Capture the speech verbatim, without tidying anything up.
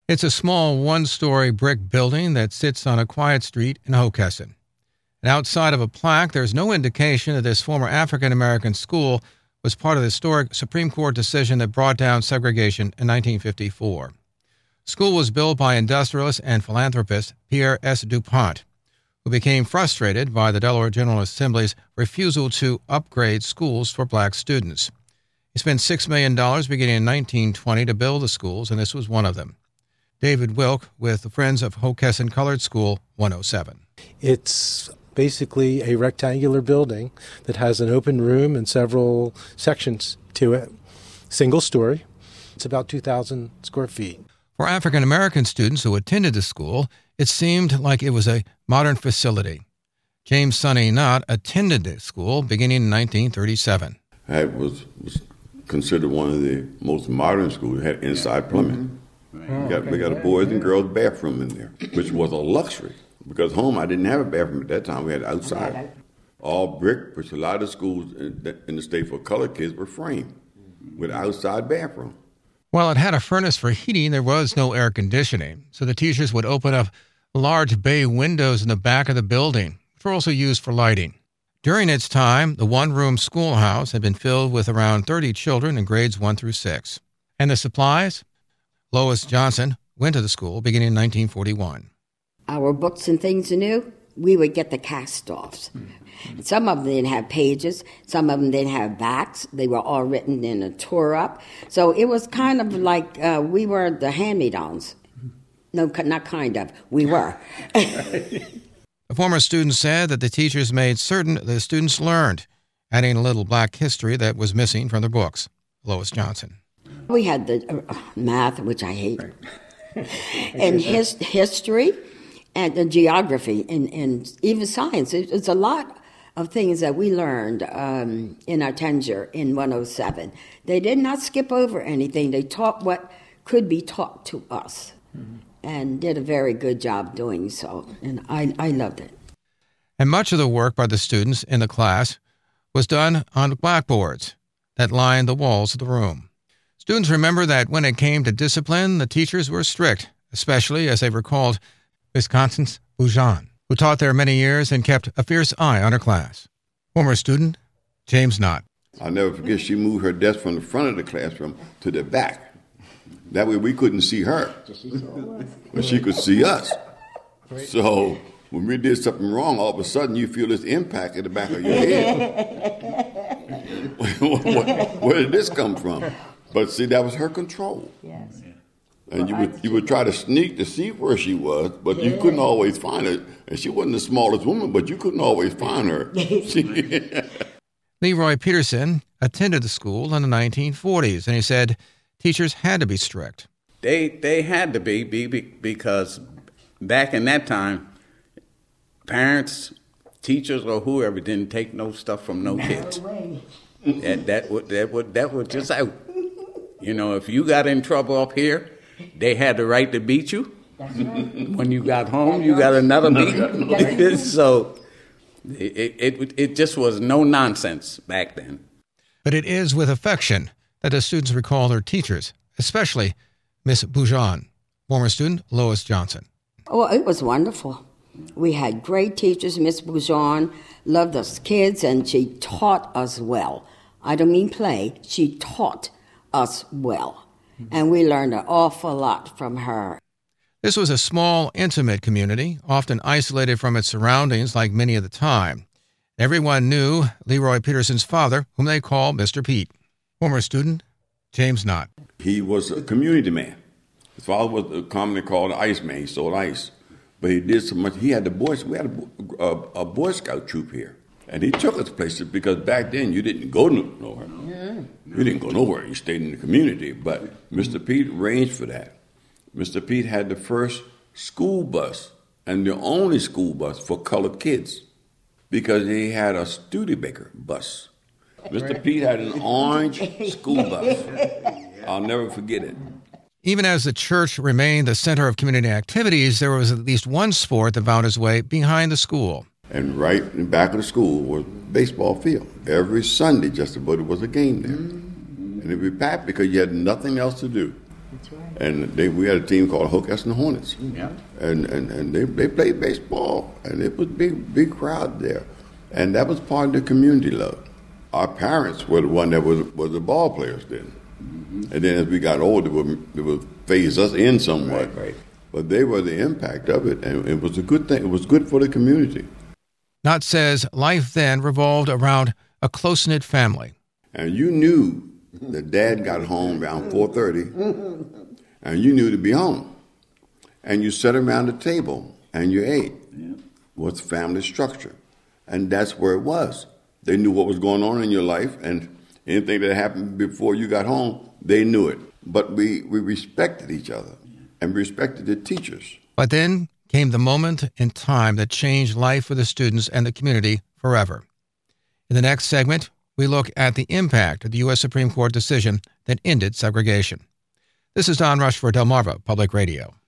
It's a small one-story brick building that sits on a quiet street in Hockessin. And outside of a plaque, there's no indication that this former African-American school was part of the historic Supreme Court decision that brought down segregation in nineteen fifty-four. The school was built by industrialist and philanthropist Pierre S. DuPont, who became frustrated by the Delaware General Assembly's refusal to upgrade schools for black students. He spent six million dollars beginning in nineteen twenty to build the schools, and this was one of them. David Wilk with the Friends of Hockessin Colored School one oh seven. It's basically a rectangular building that has an open room and several sections to it. Single story. It's about two thousand square feet. For African-American students who attended the school, it seemed like it was a modern facility. James Sonny Knott attended the school beginning in nineteen thirty-seven. It was, was considered one of the most modern schools. It had inside plumbing. Mm-hmm. We got, we got a boys and girls bathroom in there, which was a luxury. Because home, I didn't have a bathroom at that time. We had outside. All brick, which a lot of schools in the, in the state for colored kids were framed with outside bathroom. While it had a furnace for heating, there was no air conditioning, so the teachers would open up large bay windows in the back of the building, which were also used for lighting. During its time, the one-room schoolhouse had been filled with around thirty children in grades one through six. And the supplies? Lois Johnson went to the school beginning in nineteen forty-one. Our books and things new, we would get the cast-offs. Some of them didn't have pages. Some of them didn't have backs. They were all written in a tore-up. So it was kind of like uh, we were the hand-me-downs. No, not kind of. We were. A former student said that the teachers made certain the students learned, adding a little black history that was missing from their books. Lois Johnson. We had the uh, math, which I hate, and his, history, and the geography, and, and even science. It, it's a lot of things that we learned um, in our tenure in one oh seven. They did not skip over anything. They taught what could be taught to us, mm-hmm. and did a very good job doing so, and I, I loved it. And much of the work by the students in the class was done on blackboards that lined the walls of the room. Students remember that when it came to discipline, the teachers were strict, especially as they recalled Miss Constance Boujon, who taught there many years and kept a fierce eye on her class. Former student James Knott. I'll never forget, she moved her desk from the front of the classroom to the back. That way we couldn't see her, but she could see us. So when we did something wrong, all of a sudden you feel this impact at the back of your head. where, where did this come from? But see, that was her control. Yes. And you would you would try to sneak to see where she was, but yeah. you couldn't always find her. And she wasn't the smallest woman, but you couldn't always find her. Leroy Peterson attended the school in the nineteen forties, and he said teachers had to be strict. They they had to be, be because back in that time, parents, teachers, or whoever didn't take no stuff from no kids. No way. That that would that would that was just out. You know, if you got in trouble up here, they had the right to beat you. That's right. When you got home, you got another beat. So it, it it just was no nonsense back then. But it is with affection that the students recall their teachers, especially Miss Boujon. Former student Lois Johnson. Oh, it was wonderful. We had great teachers. Miss Boujon loved us kids, and she taught us well. I don't mean play. She taught us well, and we learned an awful lot from her. This was a small, intimate community, often isolated from its surroundings like many of the time. Everyone knew Leroy Peterson's father, whom they called Mister Pete. Former student James Knott. He was a community man. His father was commonly called the ice man. He sold ice. But he did so much. He had the boys. We had a, a, a Boy Scout troop here. And he took us places because back then you didn't go nowhere. Yeah. You didn't go nowhere. You stayed in the community. But Mister Pete arranged for that. Mister Pete had the first school bus and the only school bus for colored kids because he had a Studebaker bus. Mister Pete had an orange school bus. I'll never forget it. Even as the church remained the center of community activities, there was at least one sport that found its way behind the school. And right in the back of the school was a baseball field. Every Sunday, just about, it was a game there. Mm-hmm. And it would be packed because you had nothing else to do. That's right. And they, we had a team called Hockessin Hornets. Yeah. And, and, and they, they played baseball, and it was big, big crowd there. And that was part of the community love. Our parents were the one that was, was the ball players then. Mm-hmm. And then as we got older, they would, they would phase us in somewhat. Right, right. But they were the impact of it, and it was a good thing. It was good for the community. Knott says life then revolved around a close-knit family. And you knew that Dad got home around four thirty, and you knew to be home. And you sat around the table, and you ate. Yeah. What's family structure? And that's where it was. They knew what was going on in your life, and anything that happened before you got home, they knew it. But we, we respected each other, and respected the teachers. But then came the moment in time that changed life for the students and the community forever. In the next segment, we look at the impact of the U S Supreme Court decision that ended segregation. This is Don Rush for Delmarva Public Radio.